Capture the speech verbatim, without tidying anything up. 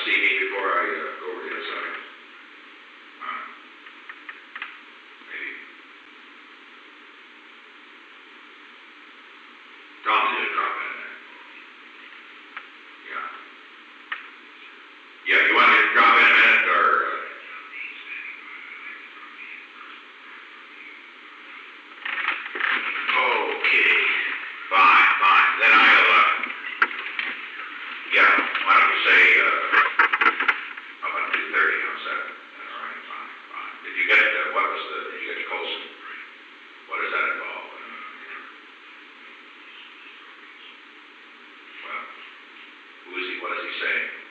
see me before I uh, go over to the other side? Uh, maybe. Tom, you just drop in there. Yeah. Yeah, you want me to drop in a minute, or? Uh, okay. Fine, fine. Then I'll, uh, yeah, why don't we say, uh, how about two thirty, how's that? All right, fine, fine. Did you get, uh, what was the, did you get Colson? What does that involve? Well, who is he, what does he say?